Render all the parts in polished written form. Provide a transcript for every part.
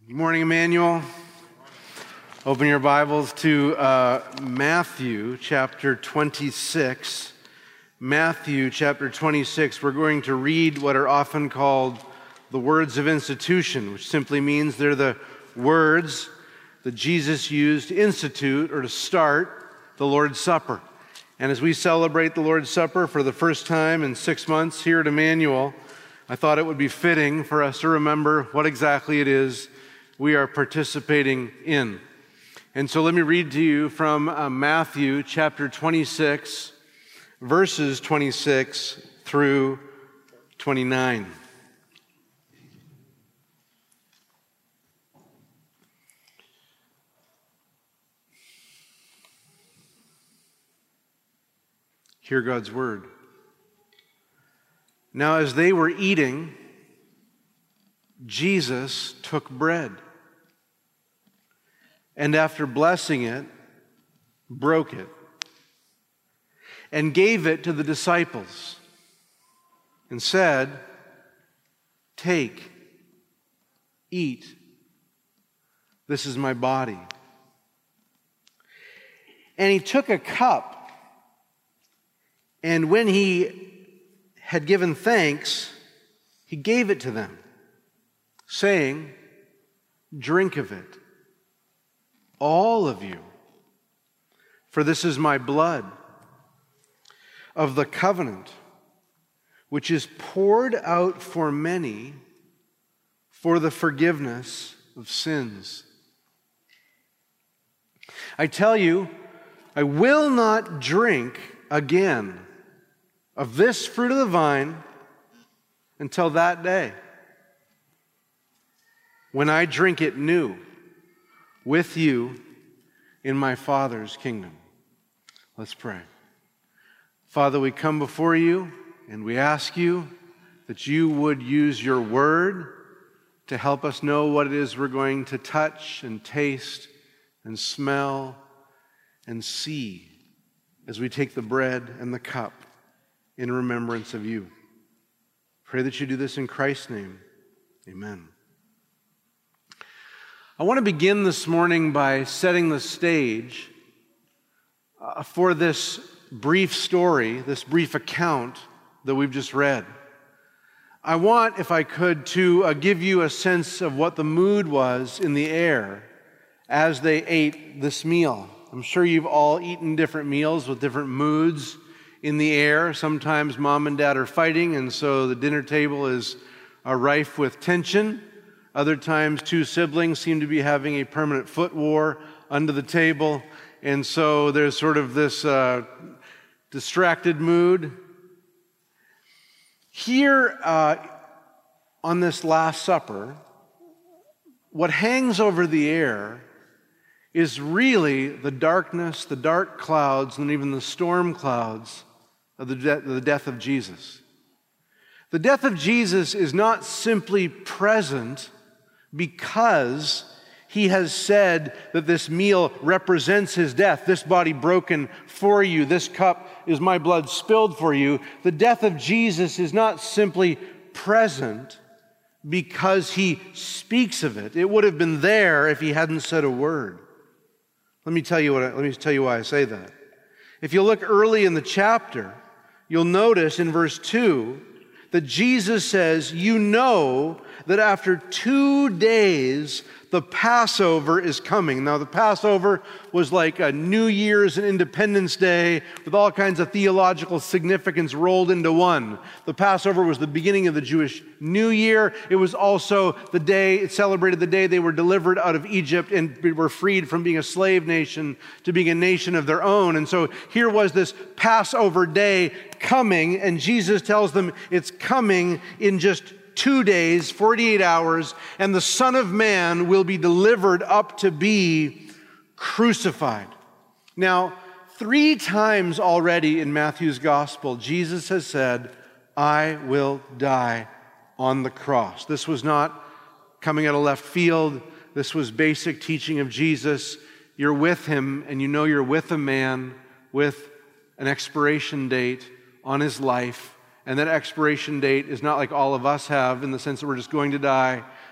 Good morning, Emmanuel. Open your Bibles to Matthew chapter 26. Matthew chapter 26, we're going to read what are often called the words of institution, which simply means they're the words that Jesus used to institute or to start the Lord's Supper. And as we celebrate the Lord's Supper for the first time in 6 months here at Emmanuel, I thought it would be fitting for us to remember what exactly it is we are participating in. And so let me read to you from Matthew chapter 26, verses 26 through 29. Hear God's word. Now, as they were eating, Jesus took bread, and after blessing it, broke it, and gave it to the disciples, and said, "Take, eat, this is my body." And he took a cup, and when he had given thanks, he gave it to them, saying, "Drink of it, all of you, for this is my blood of the covenant, which is poured out for many for the forgiveness of sins. I tell you, I will not drink again of this fruit of the vine until that day, when I drink it new with you in my Father's kingdom." Let's pray. Father, we come before you and we ask you that you would use your word to help us know what it is we're going to touch and taste and smell and see as we take the bread and the cup in remembrance of you. Pray that you do this in Christ's name. Amen. I want to begin this morning by setting the stage for this brief story, this brief account that we've just read. I want, if I could, to give you a sense of what the mood was in the air as they ate this meal. I'm sure you've all eaten different meals with different moods in the air. Sometimes mom and dad are fighting, and so the dinner table is rife with tension. Other times, two siblings seem to be having a permanent foot war under the table, and so there's sort of this distracted mood. Here on this Last Supper, what hangs over the air is really the darkness, the dark clouds, and even the storm clouds of the death of Jesus. The death of Jesus is not simply present because he has said that this meal represents his death, this body broken for you, this cup is my blood spilled for you. The death of Jesus is not simply present because he speaks of it. It would have been there if he hadn't said a word. Let me tell you why I say that. If you look early in the chapter, you'll notice in verse 2 that Jesus says, "You know that after 2 days, the Passover is coming." Now, the Passover was like a New Year's and Independence Day with all kinds of theological significance rolled into one. The Passover was the beginning of the Jewish New Year. It was also the day, it celebrated the day they were delivered out of Egypt and were freed from being a slave nation to being a nation of their own. And so here was this Passover day coming, and Jesus tells them it's coming in just 2 days, 48 hours, and the Son of Man will be delivered up to be crucified. Now, 3 times already in Matthew's gospel, Jesus has said, "I will die on the cross." This was not coming out of left field. This was basic teaching of Jesus. You're with him, and you know you're with a man with an expiration date on his life. And that expiration date is not like all of us have in the sense that we're just going to die,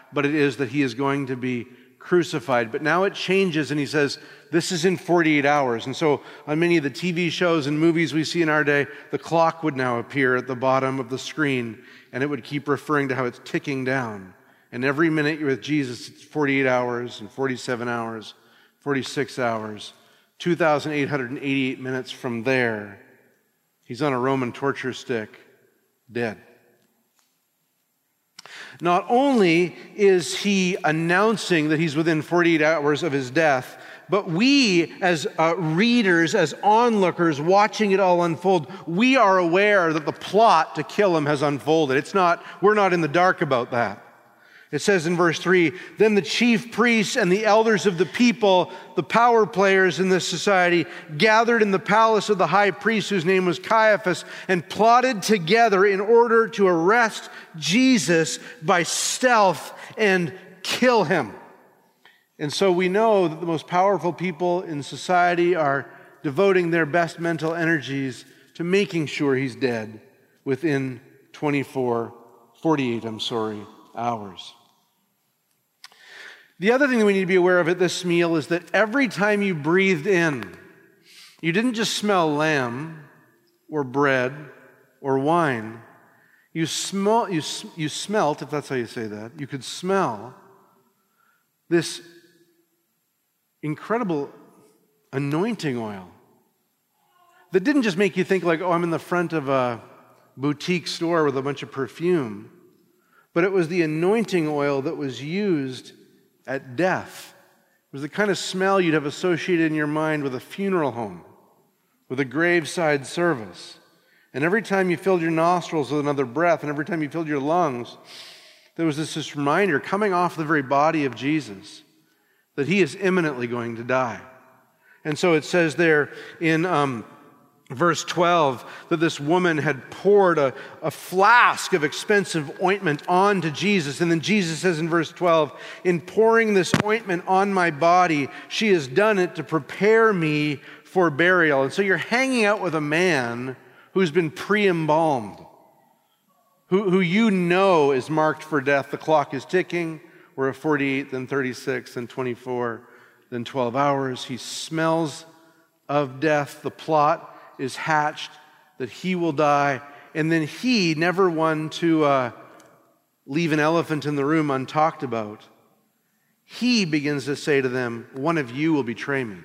but it is that he is going to be crucified. But now it changes, and he says, this is in 48 hours. And so on many of the TV shows and movies we see in our day, the clock would now appear at the bottom of the screen, and it would keep referring to how it's ticking down. And every minute you're with Jesus, it's 48 hours and 47 hours, 46 hours, 2,888 minutes from there. He's on a Roman torture stick, dead. Not only is he announcing that he's within 48 hours of his death, but we as readers, as onlookers watching it all unfold, we are aware that the plot to kill him has unfolded. We're not in the dark about that. It says in verse 3, then the chief priests and the elders of the people, the power players in this society, gathered in the palace of the high priest, whose name was Caiaphas, and plotted together in order to arrest Jesus by stealth and kill him. And so we know that the most powerful people in society are devoting their best mental energies to making sure he's dead within 48 hours. The other thing that we need to be aware of at this meal is that every time you breathed in, you didn't just smell lamb or bread or wine. You smelt, if that's how you say that, you could smell this incredible anointing oil that didn't just make you think like, oh, I'm in the front of a boutique store with a bunch of perfume, but it was the anointing oil that was used at death. It was the kind of smell you'd have associated in your mind with a funeral home, with a graveside service. And every time you filled your nostrils with another breath, and every time you filled your lungs, there was this reminder coming off the very body of Jesus that he is imminently going to die. And so it says there in verse 12 that this woman had poured a flask of expensive ointment onto Jesus. And then Jesus says in verse 12, in pouring this ointment on my body, she has done it to prepare me for burial. And so you're hanging out with a man who's been pre-embalmed, who you know is marked for death. The clock is ticking. We're at 48, then 36, then 24, then 12 hours. He smells of death. The plot is hatched that he will die. And then he, never one to leave an elephant in the room untalked about, he begins to say to them, one of you will betray me.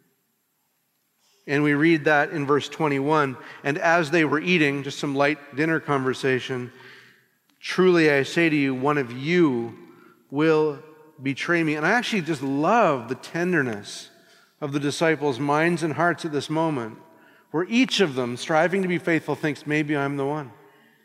And we read that in verse 21. And as they were eating, just some light dinner conversation, truly I say to you, one of you will betray me. And I actually just love the tenderness of the disciples' minds and hearts at this moment, where each of them, striving to be faithful, thinks, maybe I'm the one.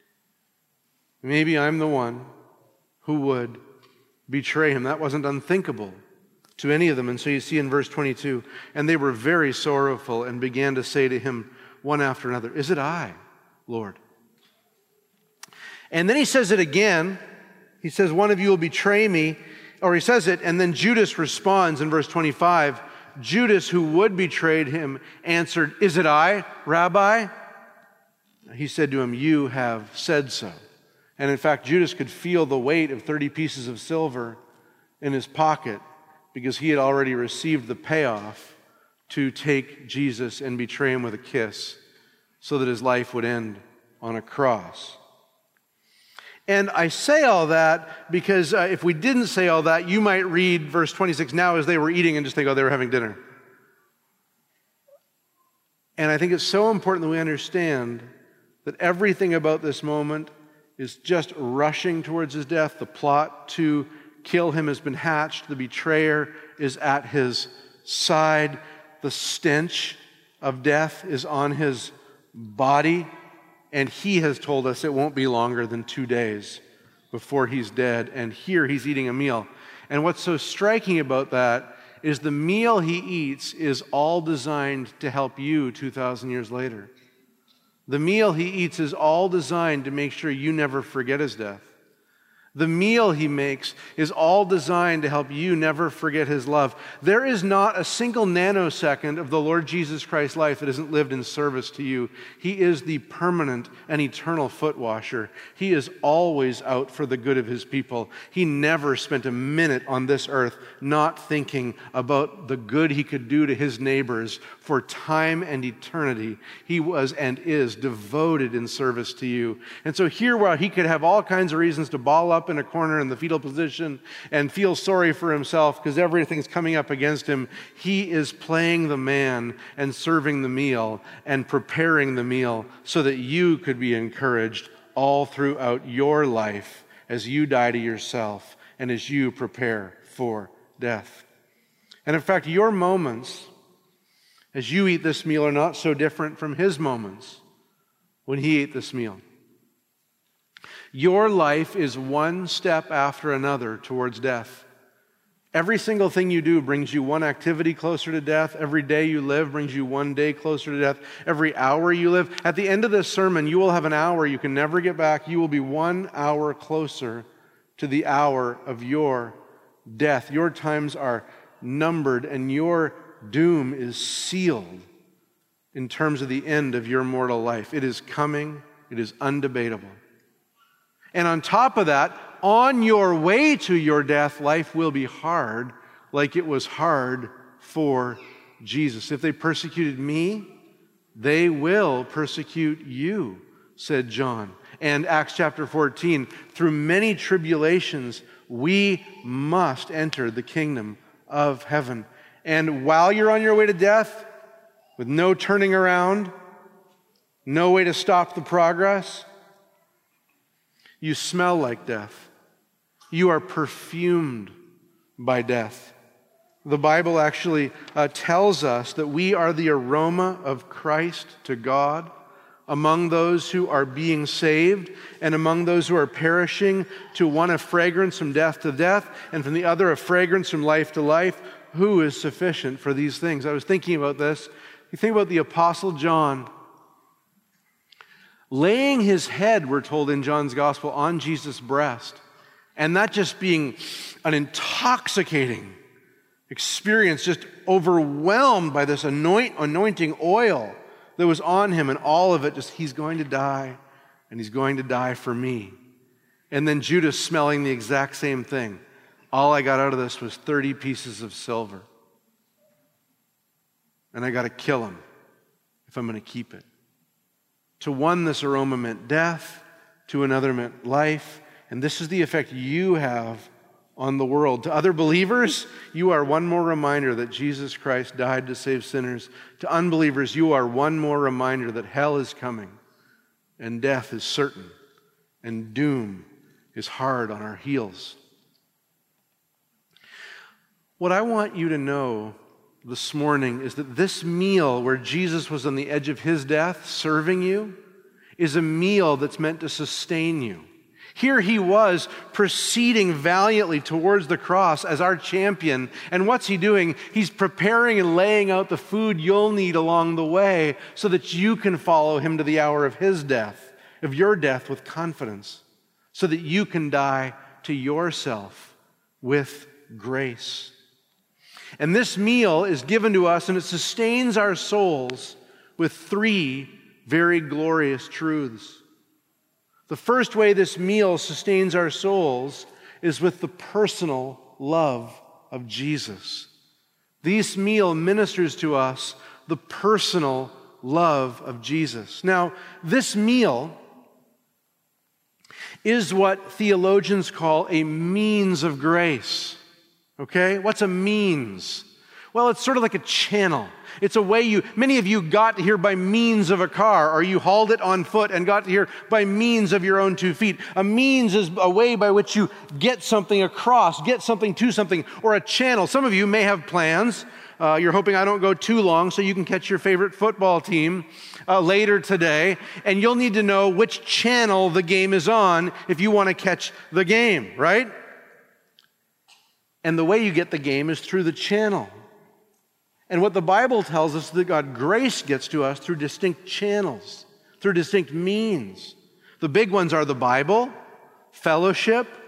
Maybe I'm the one who would betray him. That wasn't unthinkable to any of them. And so you see in verse 22, and they were very sorrowful and began to say to him one after another, is it I, Lord? And then he says it again. He says, one of you will betray me. Or he says it, and then Judas responds in verse 25. Judas, who would betray him, answered, is it I, Rabbi? He said to him, you have said so. And in fact, Judas could feel the weight of 30 pieces of silver in his pocket because he had already received the payoff to take Jesus and betray him with a kiss so that his life would end on a cross. And I say all that because if we didn't say all that, you might read verse 26 now as they were eating and just think, oh, they were having dinner. And I think it's so important that we understand that everything about this moment is just rushing towards his death. The plot to kill him has been hatched. The betrayer is at his side. The stench of death is on his body. And he has told us it won't be longer than 2 days before he's dead. And here he's eating a meal. And what's so striking about that is the meal he eats is all designed to help you 2,000 years later. The meal he eats is all designed to make sure you never forget his death. The meal he makes is all designed to help you never forget his love. There is not a single nanosecond of the Lord Jesus Christ's life that isn't lived in service to you. He is the permanent and eternal foot washer. He is always out for the good of his people. He never spent a minute on this earth not thinking about the good he could do to his neighbors for time and eternity. He was and is devoted in service to you. And so here, while he could have all kinds of reasons to ball up in a corner in the fetal position and feel sorry for himself because everything's coming up against him, he is playing the man and serving the meal and preparing the meal so that you could be encouraged all throughout your life as you die to yourself and as you prepare for death. And in fact, your moments as you eat this meal are not so different from his moments when he ate this meal. Your life is one step after another towards death. Every single thing you do brings you one activity closer to death. Every day you live brings you one day closer to death. Every hour you live. At the end of this sermon, you will have an hour you can never get back. You will be 1 hour closer to the hour of your death. Your times are numbered and your doom is sealed in terms of the end of your mortal life. It is coming. It is undebatable. And on top of that, on your way to your death, life will be hard like it was hard for Jesus. If they persecuted me, they will persecute you, said John. And Acts chapter 14, through many tribulations, we must enter the kingdom of heaven. And while you're on your way to death, with no turning around, no way to stop the progress, you smell like death. You are perfumed by death. The Bible actually tells us that we are the aroma of Christ to God among those who are being saved and among those who are perishing, to one a fragrance from death to death and from the other a fragrance from life to life. Who is sufficient for these things? I was thinking about this. You think about the Apostle John laying his head, we're told in John's Gospel, on Jesus' breast, and that just being an intoxicating experience, just overwhelmed by this anointing oil that was on him, and all of it just, he's going to die, and he's going to die for me. And then Judas smelling the exact same thing. All I got out of this was 30 pieces of silver. And I got to kill him if I'm going to keep it. To one, this aroma meant death. To another meant life. And this is the effect you have on the world. To other believers, you are one more reminder that Jesus Christ died to save sinners. To unbelievers, you are one more reminder that hell is coming and death is certain and doom is hard on our heels. What I want you to know this morning is that this meal where Jesus was on the edge of his death serving you is a meal that's meant to sustain you. Here he was proceeding valiantly towards the cross as our champion. And what's he doing? He's preparing and laying out the food you'll need along the way so that you can follow him to the hour of his death, of your death, with confidence, so that you can die to yourself with grace. And this meal is given to us and it sustains our souls with 3 very glorious truths. The first way this meal sustains our souls is with the personal love of Jesus. This meal ministers to us the personal love of Jesus. Now, this meal is what theologians call a means of grace. Okay? What's a means? Well, it's sort of like a channel. It's a way many of you got here by means of a car, or you hauled it on foot and got here by means of your own 2 feet. A means is a way by which you get something across, get something to something, or a channel. Some of you may have plans. You're hoping I don't go too long so you can catch your favorite football team later today, and you'll need to know which channel the game is on if you want to catch the game, right? And the way you get the game is through the channel. And what the Bible tells us is that God's grace gets to us through distinct channels, through distinct means. The big ones are the Bible, fellowship,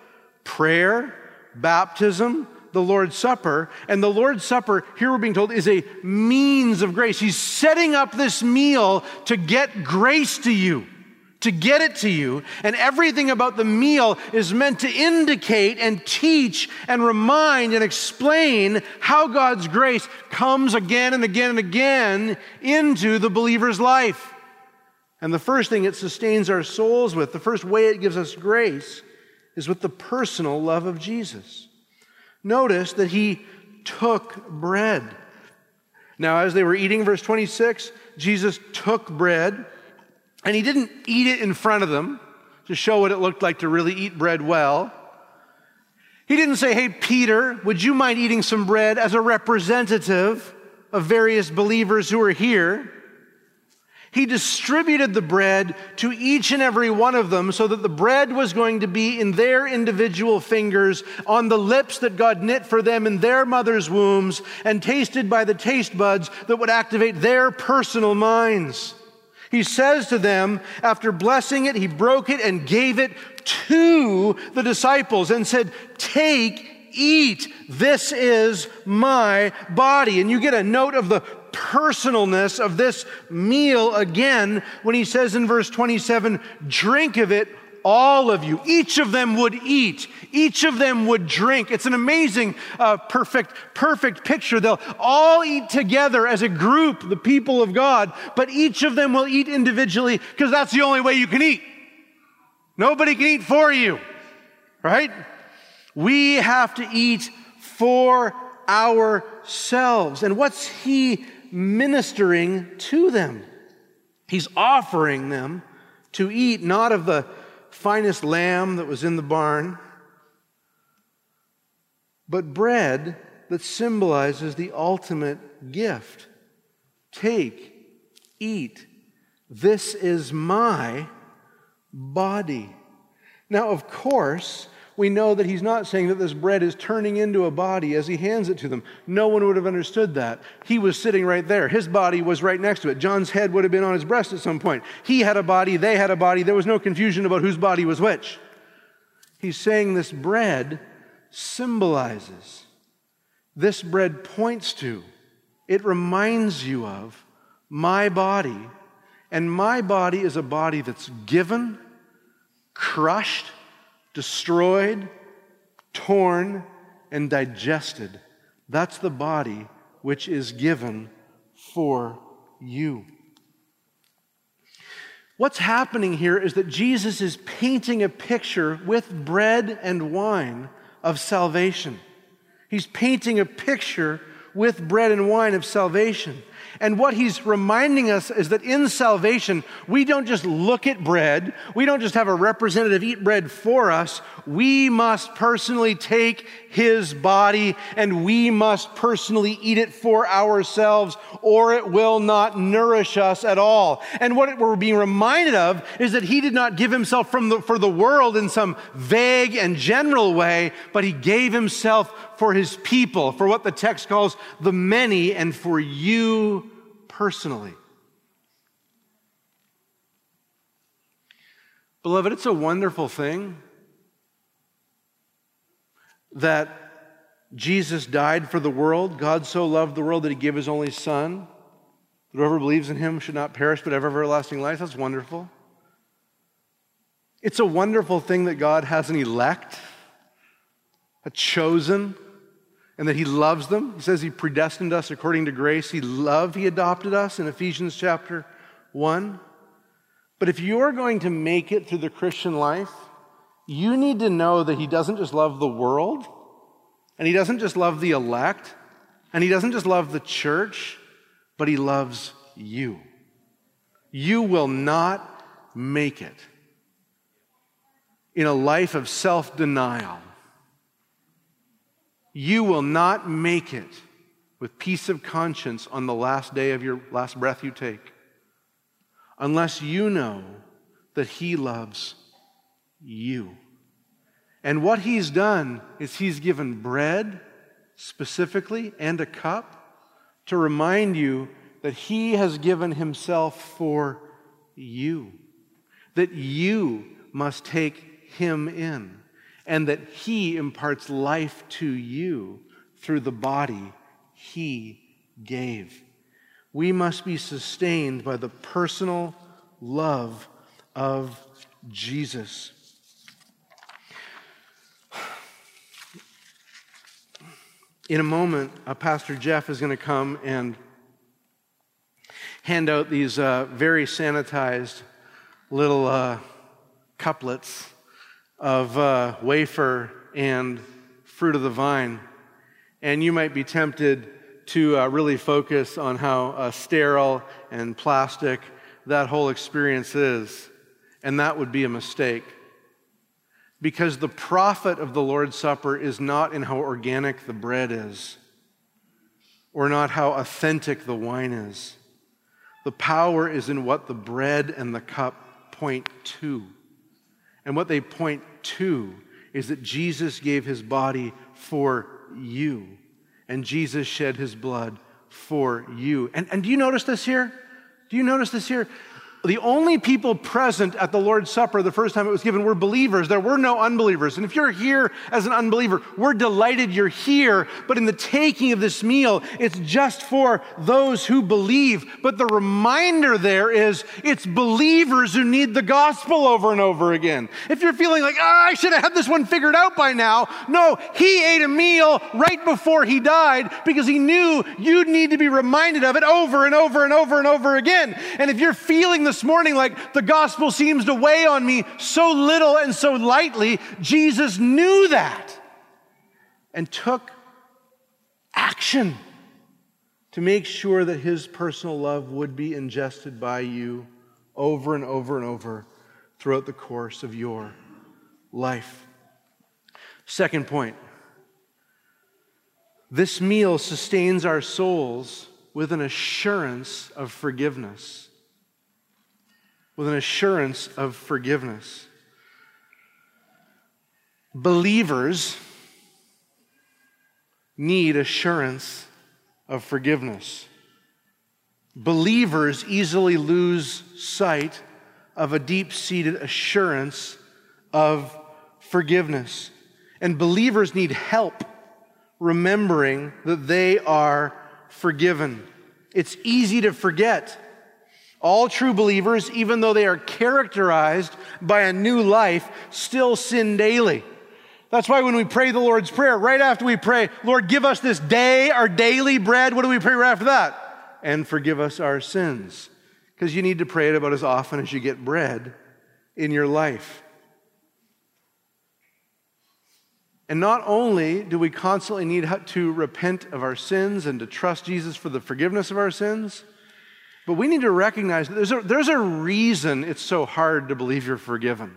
prayer, baptism, the Lord's Supper. And the Lord's Supper, here we're being told, is a means of grace. He's setting up this meal to get grace to you, to get it to you. And everything about the meal is meant to indicate and teach and remind and explain how God's grace comes again and again and again into the believer's life. And the first thing it sustains our souls with, the first way it gives us grace, is with the personal love of Jesus. Notice that he took bread. Now, as they were eating, verse 26, Jesus took bread, and he didn't eat it in front of them to show what it looked like to really eat bread well. He didn't say, hey, Peter, would you mind eating some bread as a representative of various believers who are here? He distributed the bread to each and every one of them so that the bread was going to be in their individual fingers, on the lips that God knit for them in their mother's wombs, and tasted by the taste buds that would activate their personal minds. He says to them, after blessing it, he broke it and gave it to the disciples and said, take, eat, this is my body. And you get a note of the personalness of this meal again when he says in verse 27, drink of it, all of you. Each of them would eat. Each of them would drink. It's an amazing, perfect picture. They'll all eat together as a group, the people of God, but each of them will eat individually because that's the only way you can eat. Nobody can eat for you, right? We have to eat for ourselves. And what's he ministering to them? He's offering them to eat not of the finest lamb that was in the barn, but bread that symbolizes the ultimate gift. Take, eat, this is my body. Now, of course, we know that he's not saying that this bread is turning into a body as he hands it to them. No one would have understood that. He was sitting right there. His body was right next to it. John's head would have been on his breast at some point. He had a body, they had a body. There was no confusion about whose body was which. He's saying this bread symbolizes, this bread points to, it reminds you of my body. And my body is a body that's given, crushed, destroyed, torn, and digested. That's the body which is given for you. What's happening here is that Jesus is painting a picture with bread and wine of salvation. He's painting a picture with bread and wine of salvation. And what he's reminding us is that in salvation, we don't just look at bread. We don't just have a representative eat bread for us. We must personally take his body and we must personally eat it for ourselves, or it will not nourish us at all. And what we're being reminded of is that he did not give himself for the world in some vague and general way, but he gave himself for his people, for what the text calls the many, and for you personally. Beloved, it's a wonderful thing that Jesus died for the world. God so loved the world that he gave his only Son. Whoever believes in him should not perish but have everlasting life. That's wonderful. It's a wonderful thing that God has an elect, a chosen, and that he loves them. He says he predestined us according to grace. He adopted us in Ephesians chapter 1. But if you're going to make it through the Christian life, you need to know that he doesn't just love the world, and he doesn't just love the elect, and he doesn't just love the church, but he loves you. You will not make it in a life of self-denial. You will not make it with peace of conscience on the last day of your last breath you take unless you know that he loves you. And what he's done is he's given bread specifically and a cup to remind you that he has given himself for you, that you must take him in. and that he imparts life to you through the body he gave. We must be sustained by the personal love of Jesus. In a moment, Pastor Jeff is going to come and hand out these very sanitized little couplets of wafer and fruit of the vine. And you might be tempted to really focus on how sterile and plastic that whole experience is. And that would be a mistake. Because the profit of the Lord's Supper is not in how organic the bread is, or not how authentic the wine is. The power is in what the bread and the cup point to. And what they point to is that Jesus gave his body for you, and Jesus shed his blood for you. And do you notice this here? Do you notice this here? The only people present at the Lord's Supper the first time it was given were believers. There were no unbelievers. And if you're here as an unbeliever, we're delighted you're here. But in the taking of this meal, it's just for those who believe. But the reminder there is it's believers who need the gospel over and over again. If you're feeling like, I should have had this one figured out by now. No, he ate a meal right before he died because he knew you'd need to be reminded of it over and over and over and over again. And if you're feeling this morning like the gospel seems to weigh on me so little and so lightly, Jesus knew that and took action to make sure that his personal love would be ingested by you over and over and over throughout the course of your life. Second point, this meal sustains our souls with an assurance of forgiveness. With an assurance of forgiveness. Believers need assurance of forgiveness. Believers easily lose sight of a deep-seated assurance of forgiveness. And believers need help remembering that they are forgiven. It's easy to forget. All true believers, even though they are characterized by a new life, still sin daily. That's why when we pray the Lord's Prayer, right after we pray, Lord, give us this day our daily bread, what do we pray right after that? And forgive us our sins. Because you need to pray it about as often as you get bread in your life. And not only do we constantly need to repent of our sins and to trust Jesus for the forgiveness of our sins, but we need to recognize that there's a reason it's so hard to believe you're forgiven.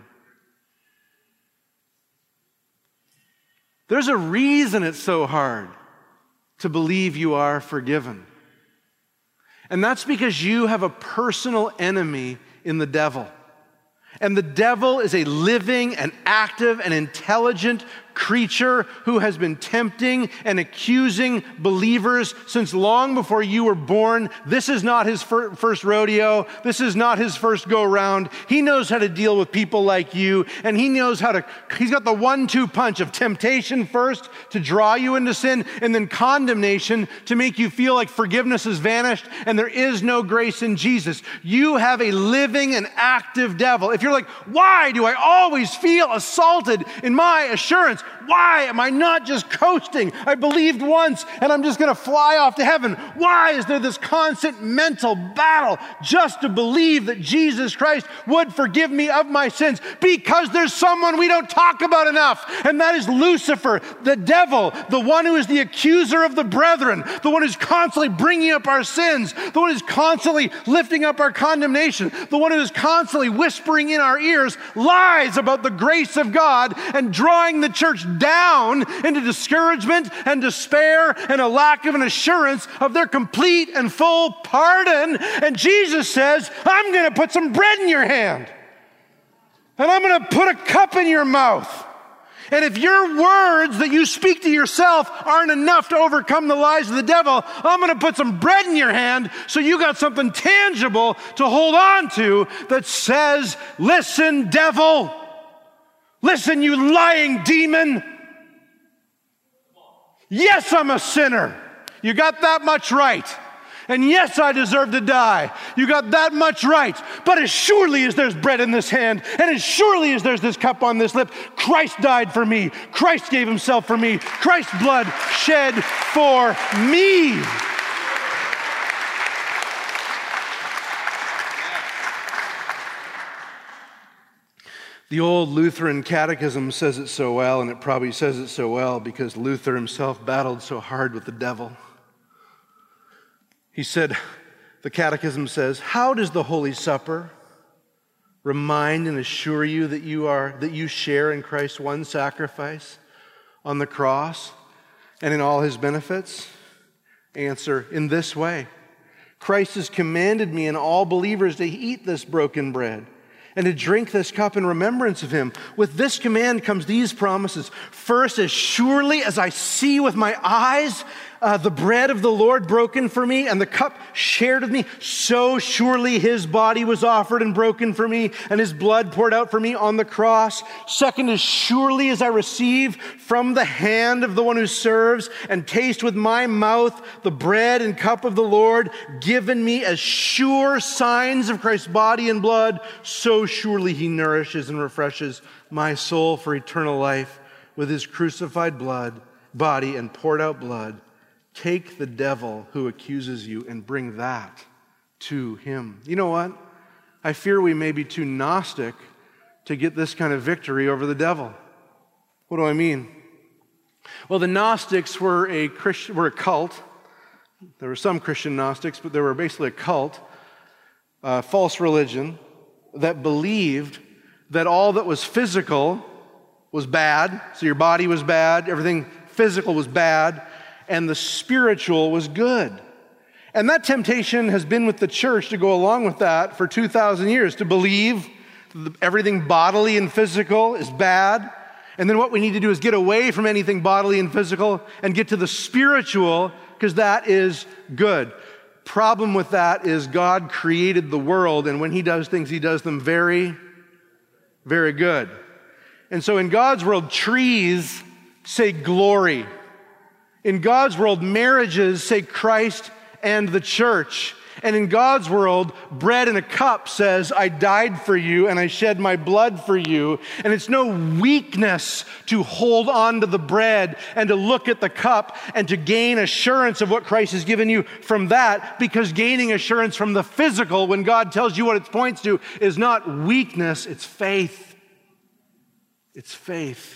There's a reason it's so hard to believe you are forgiven. And that's because you have a personal enemy in the devil. And the devil is a living and active and intelligent creature who has been tempting and accusing believers since long before you were born. This is not his first rodeo. This is not his first go-round. He knows how to deal with people like you, and he's got the 1-2 punch of temptation first to draw you into sin, and then condemnation to make you feel like forgiveness has vanished and there is no grace in Jesus. You have a living and active devil. If you're like, why do I always feel assaulted in my assurance? Why am I not just coasting? I believed once and I'm just going to fly off to heaven. Why is there this constant mental battle just to believe that Jesus Christ would forgive me of my sins? Because there's someone we don't talk about enough, and that is Lucifer, the devil, the one who is the accuser of the brethren, the one who's constantly bringing up our sins, the one who's constantly lifting up our condemnation, the one who is constantly whispering in our ears lies about the grace of God and drawing the church down into discouragement and despair and a lack of an assurance of their complete and full pardon. And Jesus says, I'm going to put some bread in your hand and I'm going to put a cup in your mouth. And if your words that you speak to yourself aren't enough to overcome the lies of the devil, I'm going to put some bread in your hand so you got something tangible to hold on to that says, listen, devil, Listen, you lying demon. Yes, I'm a sinner. You got that much right. And yes, I deserve to die. You got that much right. But as surely as there's bread in this hand, and as surely as there's this cup on this lip, Christ died for me. Christ gave himself for me. Christ's blood shed for me. The old Lutheran catechism says it so well, and it probably says it so well because Luther himself battled so hard with the devil. He said, the catechism says, how does the Holy Supper remind and assure you that you share in Christ's one sacrifice on the cross and in all his benefits? Answer, in this way. Christ has commanded me and all believers to eat this broken bread and to drink this cup in remembrance of him. With this command comes these promises. First, as surely as I see with my eyes the bread of the Lord broken for me and the cup shared with me, so surely his body was offered and broken for me and his blood poured out for me on the cross. Second, as surely as I receive from the hand of the one who serves and taste with my mouth the bread and cup of the Lord given me as sure signs of Christ's body and blood, so surely he nourishes and refreshes my soul for eternal life with his crucified body and poured out blood. Take the devil who accuses you and bring that to him. You know what? I fear we may be too Gnostic to get this kind of victory over the devil. What do I mean? Well, the Gnostics were a cult. There were some Christian Gnostics, but they were basically a cult, false religion, that believed that all that was physical was bad. So your body was bad, everything physical was bad, and the spiritual was good. And that temptation has been with the church to go along with that for 2,000 years, to believe everything bodily and physical is bad. And then what we need to do is get away from anything bodily and physical and get to the spiritual, because that is good. Problem with that is God created the world, and when he does things, he does them very, very good. And so in God's world, trees say glory. In God's world, marriages say Christ and the church. And in God's world, bread in a cup says, I died for you and I shed my blood for you. And it's no weakness to hold on to the bread and to look at the cup and to gain assurance of what Christ has given you from that, because gaining assurance from the physical, when God tells you what it points to, is not weakness, it's faith. It's faith.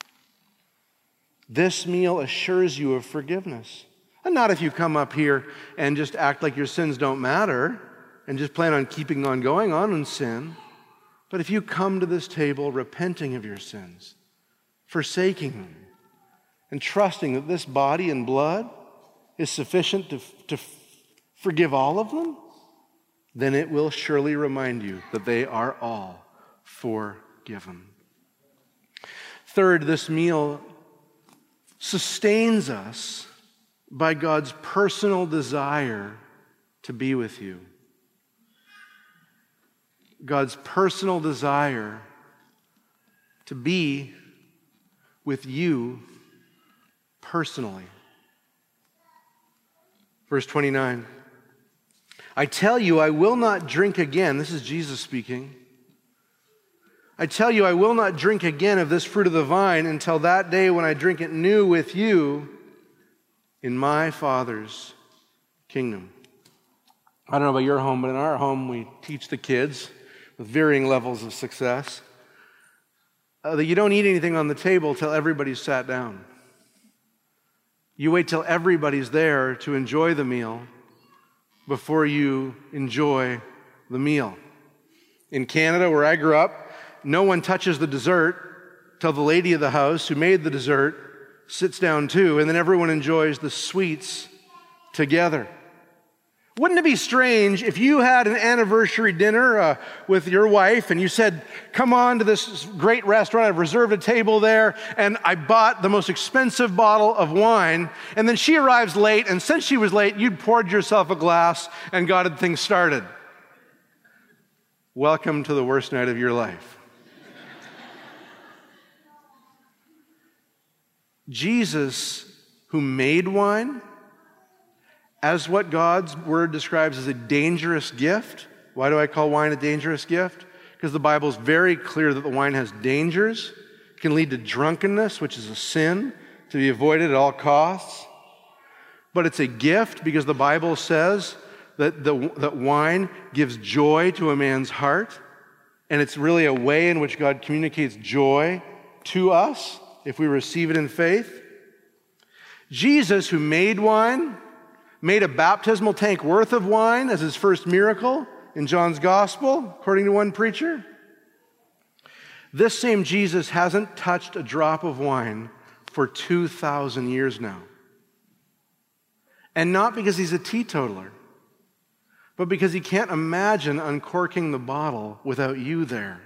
This meal assures you of forgiveness. And not if you come up here and just act like your sins don't matter and just plan on keeping on going on in sin. But if you come to this table repenting of your sins, forsaking them, and trusting that this body and blood is sufficient to forgive all of them, then it will surely remind you that they are all forgiven. Third, this meal sustains us by God's personal desire to be with you. God's personal desire to be with you personally. Verse 29. I tell you, I will not drink again. This is Jesus speaking. I tell you, I will not drink again of this fruit of the vine until that day when I drink it new with you in my Father's kingdom. I don't know about your home, but in our home, we teach the kids with varying levels of success that you don't eat anything on the table till everybody's sat down. You wait till everybody's there to enjoy the meal before you enjoy the meal. In Canada, where I grew up, no one touches the dessert till the lady of the house who made the dessert sits down too, and then everyone enjoys the sweets together. Wouldn't it be strange if you had an anniversary dinner with your wife and you said, come on to this great restaurant, I've reserved a table there, and I bought the most expensive bottle of wine, and then she arrives late, and since she was late, you'd poured yourself a glass and got things started. Welcome to the worst night of your life. Jesus, who made wine, as what God's word describes as a dangerous gift. Why do I call wine a dangerous gift? Because the Bible is very clear that the wine has dangers. It can lead to drunkenness, which is a sin to be avoided at all costs. But it's a gift because the Bible says that wine gives joy to a man's heart. And it's really a way in which God communicates joy to us if we receive it in faith. Jesus, who made wine, made a baptismal tank worth of wine as his first miracle in John's gospel, according to one preacher. This same Jesus hasn't touched a drop of wine for 2,000 years now. And not because he's a teetotaler, but because he can't imagine uncorking the bottle without you there.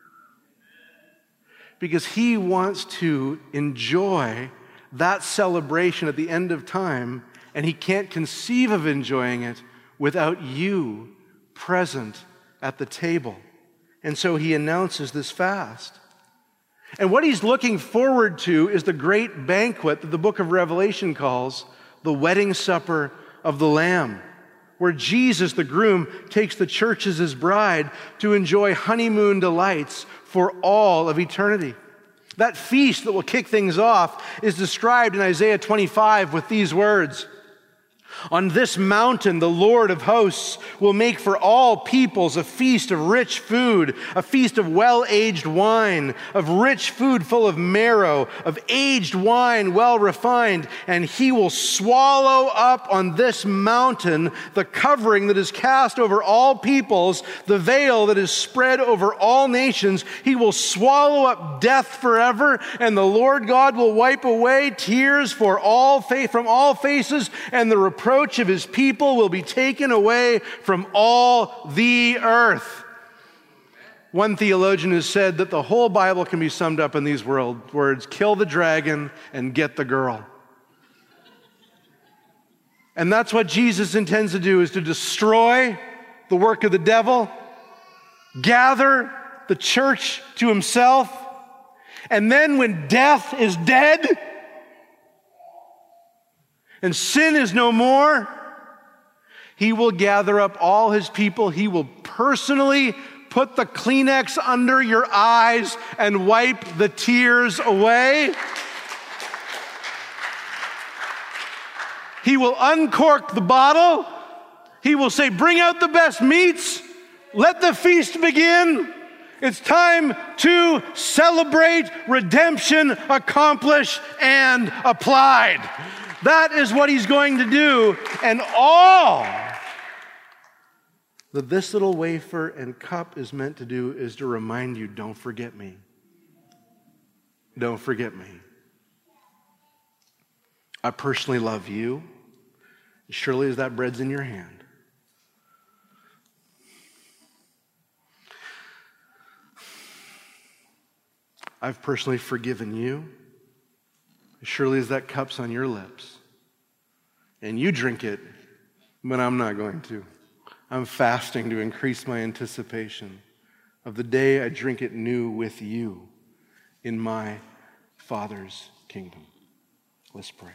Because he wants to enjoy that celebration at the end of time, and he can't conceive of enjoying it without you present at the table. And so he announces this fast. And what he's looking forward to is the great banquet that the book of Revelation calls the wedding supper of the Lamb, where Jesus, the groom, takes the church as his bride to enjoy honeymoon delights for all of eternity. That feast that will kick things off is described in Isaiah 25 with these words: "On this mountain, the Lord of hosts will make for all peoples a feast of rich food, a feast of well-aged wine, of rich food full of marrow, of aged wine well refined, and he will swallow up on this mountain the covering that is cast over all peoples, the veil that is spread over all nations. He will swallow up death forever, and the Lord God will wipe away tears from all faces, and the reproach of his people will be taken away from all the earth." One theologian has said that the whole Bible can be summed up in these words: kill the dragon and get the girl. And that's what Jesus intends to do, is to destroy the work of the devil, gather the church to himself, and then when death is dead and sin is no more, he will gather up all his people. He will personally put the Kleenex under your eyes and wipe the tears away. He will uncork the bottle. He will say, "Bring out the best meats. Let the feast begin. It's time to celebrate redemption accomplished and applied." That is what he's going to do. And all that this little wafer and cup is meant to do is to remind you, don't forget me. Don't forget me. I personally love you, surely as that bread's in your hand. I've personally forgiven you, surely as that cup's on your lips. And you drink it, but I'm not going to. I'm fasting to increase my anticipation of the day I drink it new with you in my Father's kingdom. Let's pray.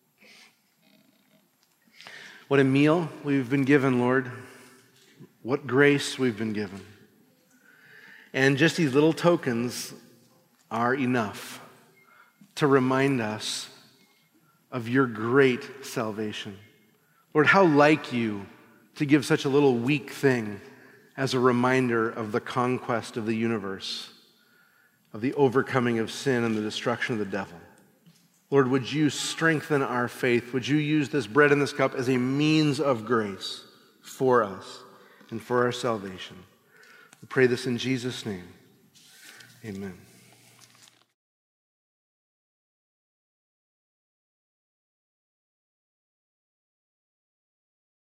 What a meal we've been given, Lord. What grace we've been given. And just these little tokens are enough to remind us of your great salvation. Lord, how like you to give such a little weak thing as a reminder of the conquest of the universe, of the overcoming of sin and the destruction of the devil. Lord, would you strengthen our faith? Would you use this bread and this cup as a means of grace for us and for our salvation? We pray this in Jesus' name. Amen.